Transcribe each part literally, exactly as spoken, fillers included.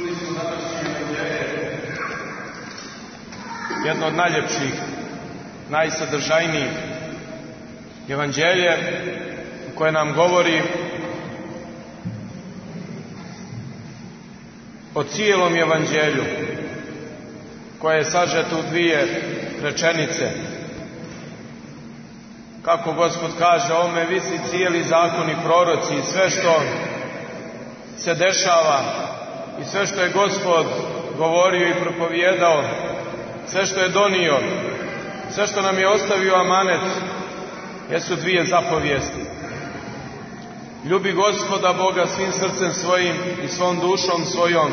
Čuli smo današnje evanđelje, jedno od najljepših, najsadržajnijih evanđelje koje nam govori o cijelom evanđelju, koje je sažeto u dvije rečenice. Kako Gospod kaže, ovome visi cijeli zakon i proroci i sve što se dešava i sve što je Gospod govorio i propovijedao, sve što je donio, sve što nam je ostavio amanet, jesu dvije zapovijesti. Ljubi Gospoda Boga svim srcem svojim i svom dušom svojom.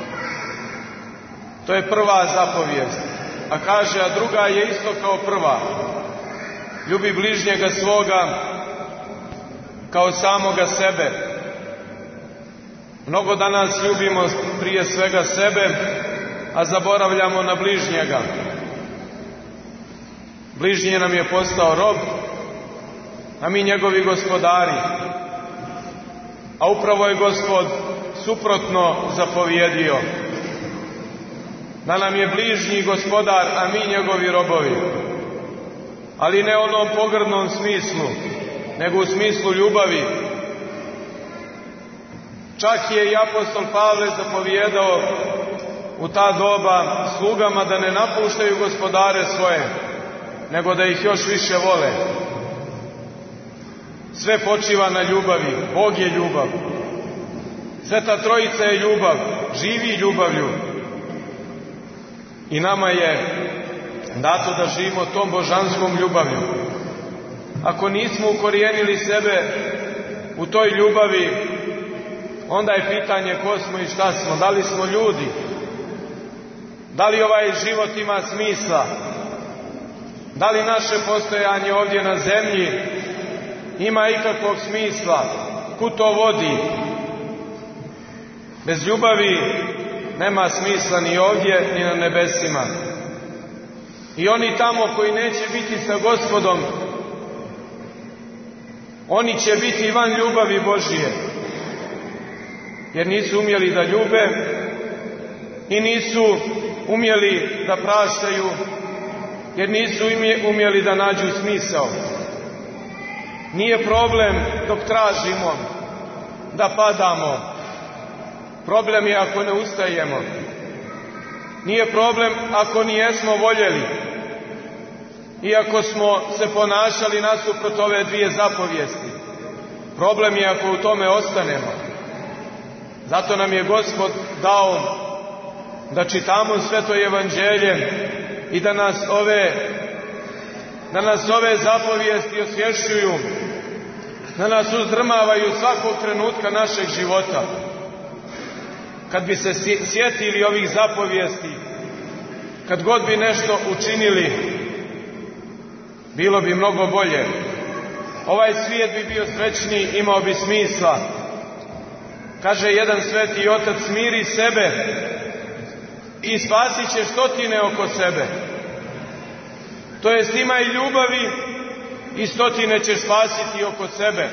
To je prva zapovijest. A kaže, a druga je isto kao prva. Ljubi bližnjega svoga kao samoga sebe. Mnogo danas ljubimo prije svega sebe, a zaboravljamo na bližnjega. Bližnji nam je postao rob, a mi njegovi gospodari. A upravo je Gospod suprotno zapovjedio. Da nam je bližnji gospodar, a mi njegovi robovi. Ali ne u onom pogrdnom smislu, nego u smislu ljubavi. Čak je i apostol Pavle zapovjedao u ta doba slugama da ne napuštaju gospodare svoje, nego da ih još više vole. Sve počiva na ljubavi. Bog je ljubav. Sveta Trojica je ljubav. Živi ljubavlju. I nama je dato da živimo tom božanskom ljubavlju. Ako nismo ukorijenili sebe u toj ljubavi, onda je pitanje ko smo i šta smo. Da li smo ljudi? Da li ovaj život ima smisla? Da li naše postojanje ovdje na zemlji ima ikakvog smisla? Kud to vodi? Bez ljubavi nema smisla ni ovdje, ni na nebesima. I oni tamo koji neće biti sa Gospodom, oni će biti van ljubavi Božije. Jer nisu umjeli da ljube i nisu umjeli da praštaju, jer nisu umjeli da nađu smisao. Nije problem dok tražimo da padamo. Problem je ako ne ustajemo. Nije problem ako nijesmo voljeli. Iako smo se ponašali nasuprot ove dvije zapovijesti. Problem je ako u tome ostanemo. Zato nam je Gospod dao da čitamo Sveto evanđelje i da nas ove, da nas ove zapovijesti osvješćuju, da nas uzdrmavaju svakog trenutka našeg života. Kad bi se sjetili ovih zapovijesti, kad god bi nešto učinili, bilo bi mnogo bolje. Ovaj svijet bi bio srećniji, imao bi smisla. Kaže jedan sveti otac, smiri sebe i spasit će stotine oko sebe. To jest imaj ljubavi i stotine će spasiti oko sebe.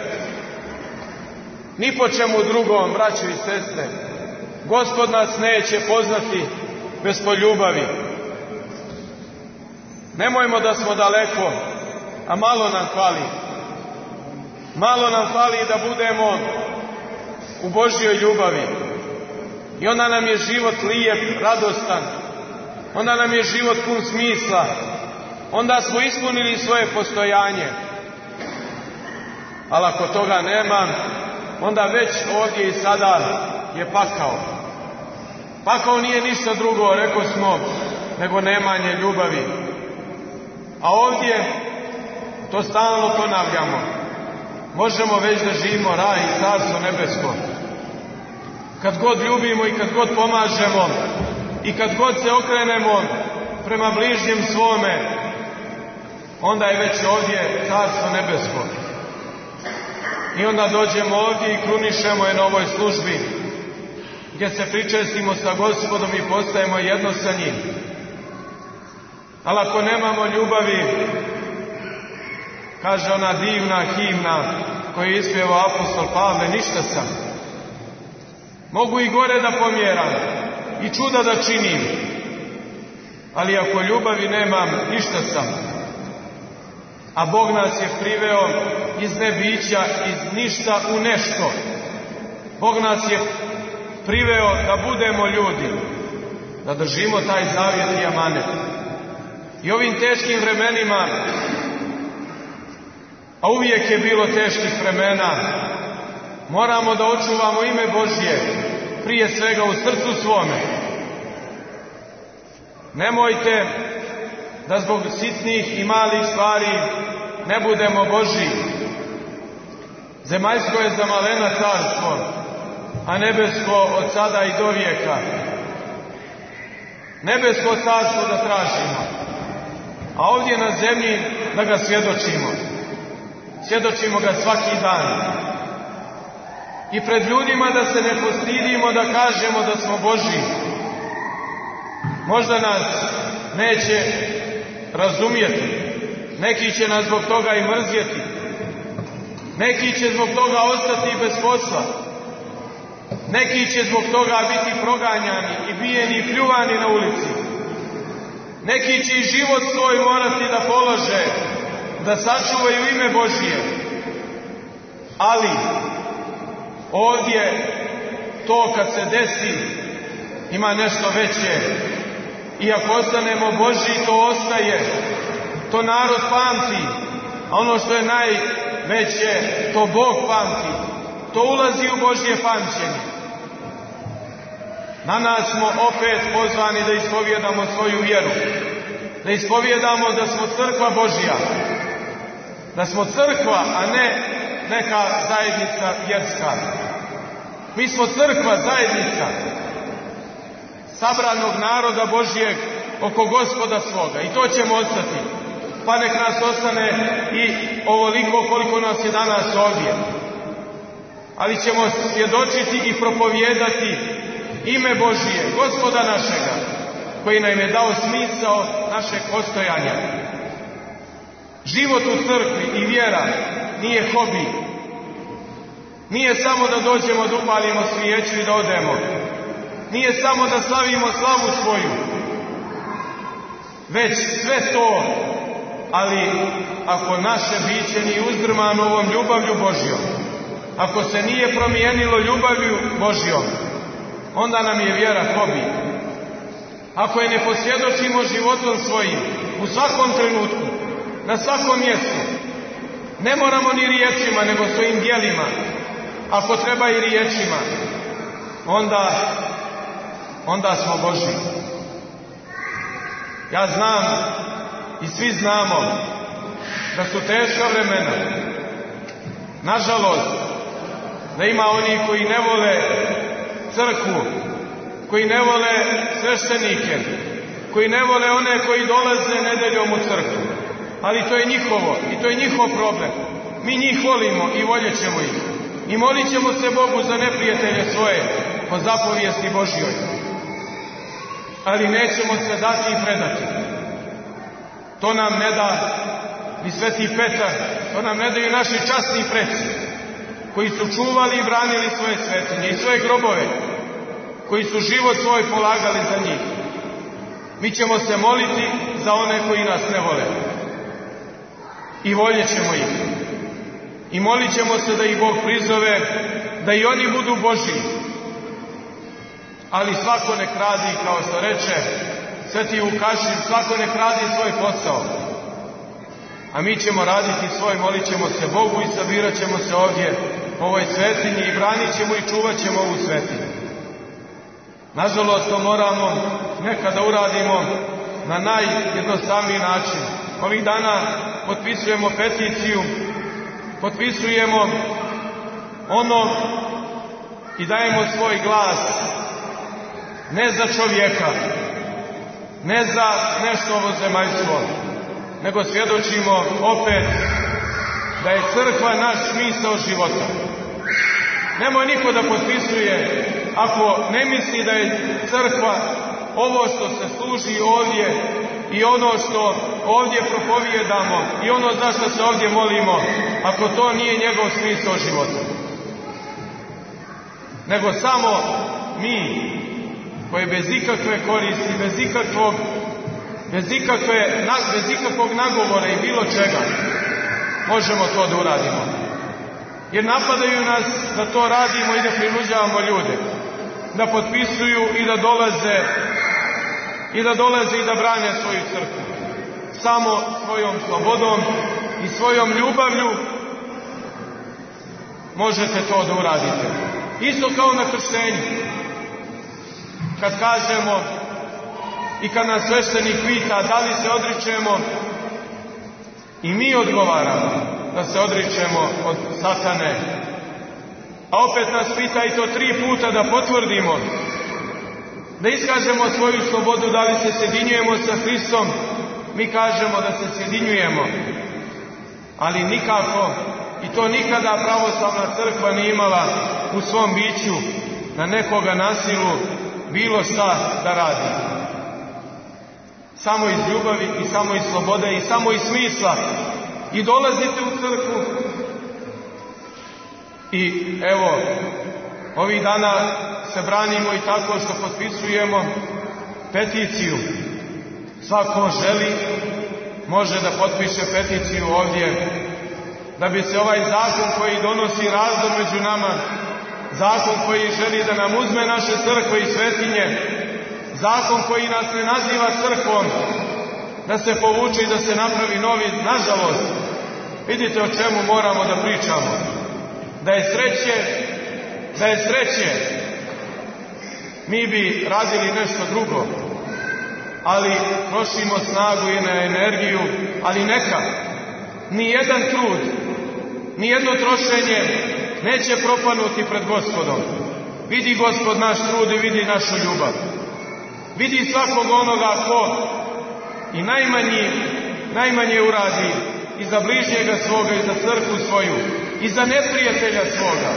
Ni po čemu drugom, braćo i sestre. Gospod nas neće poznati bez po ljubavi. Nemojmo da smo daleko, a malo nam fali. Malo nam fali da budemo u Božjoj ljubavi. I onda nam je život lijep, radostan. Onda nam je život pun smisla. Onda smo ispunili svoje postojanje. Ali ako toga nema, onda već ovdje i sada je pakao. Pakao nije ništa drugo, rekao smo, nego nemanje ljubavi. A ovdje to stalno ponavljamo. Možemo već da živimo raj i carstvo nebesko. Kad god ljubimo i kad god pomažemo i kad god se okrenemo prema bližnjem svome, onda je već ovdje carstvo nebesko. I onda dođemo ovdje i krunišemo je na ovoj službi, gdje se pričestimo sa Gospodom i postajemo jedno sa njim. Ali ako nemamo ljubavi, kaže ona divna himna koju je ispjevao apostol Pavle, ništa sam. Mogu i gore da pomjeram, i čuda da činim, ali ako ljubavi nemam, ništa sam. A Bog nas je priveo iz nebića, iz ništa u nešto. Bog nas je priveo da budemo ljudi, da držimo taj zavjet i amanet. I ovim teškim vremenima, a uvijek je bilo teških vremena, moramo da očuvamo ime Božje, prije svega u srcu svome. Nemojte da zbog sitnih i malih stvari ne budemo Božji. Zemaljsko je za malena carstvo, a nebesko od sada i do vijeka. Nebesko carstvo da tražimo, a ovdje na zemlji da ga svjedočimo. Svjedočimo ga svaki dan. I pred ljudima da se ne postidimo, da kažemo da smo Božji. Možda nas neće razumjeti, neki će nas zbog toga i mrzjeti, neki će zbog toga ostati bez posla, neki će zbog toga biti proganjani i bijeni i pljuvani na ulici, neki će i život svoj morati da polože, da sačuvaju ime Božije. Ali ovdje to kad se desi ima nešto veće. I ako ostanemo Božji, to ostaje. To narod pamti. A ono što je najveće, to Bog pamti. To ulazi u Božje pamćenje. Na nas smo opet pozvani da ispovjedamo svoju vjeru. Da ispovjedamo da smo crkva Božja. Da smo crkva, a ne neka zajednica vjerska. Mi smo crkva, zajednica sabranog naroda Božjeg oko Gospoda svoga. I to ćemo ostati. Pa nek nas ostane i ovoliko koliko nas je danas ovdje. Ali ćemo svjedočiti i propovijedati ime Božije, Gospoda našega, koji nam je dao smisao našeg postojanja. Život u crkvi i vjera nije hobi. Nije samo da dođemo da upalimo svijeću i da odemo. Nije samo da slavimo slavu svoju. Već sve to, ali ako naše biće nije uzdrmano ovom ljubavlju Božjom, ako se nije promijenilo ljubavlju Božjom, onda nam je vjera hobi. Ako je ne posvjedočimo životom svojim, u svakom trenutku, na svakom mjestu, ne moramo ni riječima, nego svojim djelima, ako treba i riječima, onda, onda smo Božji. Ja znam i svi znamo da su teška vremena. Nažalost, da ima oni koji ne vole crkvu, koji ne vole sveštenike, koji ne vole one koji dolaze nedeljom u crkvu. Ali to je njihovo i to je njihov problem. Mi njih volimo i voljet ćemo ih. I molit ćemo se Bogu za neprijatelje svoje po zapovijesti Božjoj. Ali nećemo se dati i predati. To nam ne da ni Sveti Petar, to nam ne daju naši časni preci, koji su čuvali i branili svoje svetinje i svoje grobove, koji su život svoj polagali za njih. Mi ćemo se moliti za one koji nas ne vole. I voljet ćemo ih. I molit ćemo se da ih Bog prizove, da i oni budu Božji. Ali svako nek radi, kao što reče Sveti Vukašin, svako nek radi svoj posao. A mi ćemo raditi svoj, molit ćemo se Bogu i sabirat ćemo se ovdje u ovoj svetinji i branit ćemo i čuvat ćemo ovu svetinju. Nažalost, to moramo nekada uradimo na najjednostavniji način. Ovih dana potpisujemo peticiju, potpisujemo ono i dajemo svoj glas ne za čovjeka, ne za nešto ovozemaljstvo, nego svjedočimo opet da je crkva naš smisao života. Nemoj niko da potpisuje ako ne misli da je crkva ovo što se služi ovdje i ono što ovdje propovijedamo i ono za što se ovdje molimo, ako to nije njegov smisao života. Nego samo mi koje bez ikakve koristi, bez ikakvog, bez ikakve, bez ikakvog nagovora i bilo čega možemo to da uradimo. Jer napadaju nas da to radimo i da prinuđavamo ljude, da potpisuju i da dolaze i da dolaze i da brane svoju crkvu. Samo svojom slobodom i svojom ljubavlju možete to da uradite. Isto kao na krštenju. Kad kažemo i kad nas sveštenik pita da li se odričemo, i mi odgovaramo da se odričemo od satane. A opet nas pita i to tri puta da potvrdimo, da iskažemo svoju slobodu, da li se sjedinjujemo sa Hristom. Mi kažemo da se sjedinjujemo, ali nikako, i to nikada pravoslavna crkva nije imala u svom biću na nekoga nasilu bilo šta da radi. Samo iz ljubavi i samo iz slobode i samo iz smisla. I dolazite u crkvu i evo, ovih dana se branimo i tako što potpisujemo peticiju. Svako želi može da potpiše peticiju ovdje, da bi se ovaj zakon koji donosi razdor među nama, zakon koji želi da nam uzme naše crkve i svetinje, zakon koji nas ne naziva crkvom, da se povuče i da se napravi novi. Nažalost, vidite o čemu moramo da pričamo. Da je sreće, da je sreće, mi bi radili nešto drugo, ali trošimo snagu i na energiju, ali neka, ni jedan trud, ni jedno trošenje neće propanuti pred Gospodom. Vidi Gospod naš trud i vidi našu ljubav. Vidi svakog onoga ko i najmanji, najmanje uradi i za bližnjega svoga i za crkvu svoju i za neprijatelja svoga.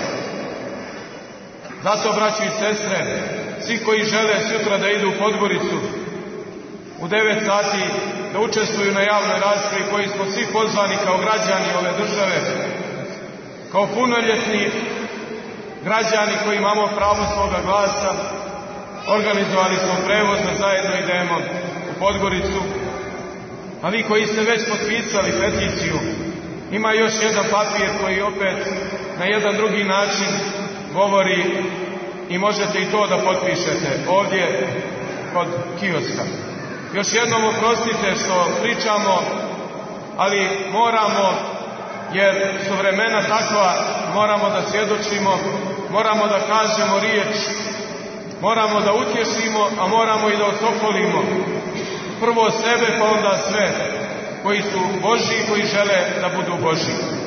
Zato, braći i sestre, svi koji žele sutra da idu u Podgoricu u devet sati da učestvuju na javnoj raspravi, koji smo svi pozvani kao građani ove države, kao punoljetni građani koji imamo pravo svoga glasa, organizovali smo prevoz da zajedno idemo u Podgoricu. A vi koji ste već potpisali peticiju, ima još jedan papir koji opet na jedan drugi način govori i možete i to da potpišete ovdje kod kioska. Još jednom oprostite što pričamo, ali moramo, jer su vremena takva, moramo da svjedočimo, moramo da kažemo riječ, moramo da utješimo, a moramo i da osokolimo. Prvo sebe, pa onda sve koji su Božji i koji žele da budu Božji.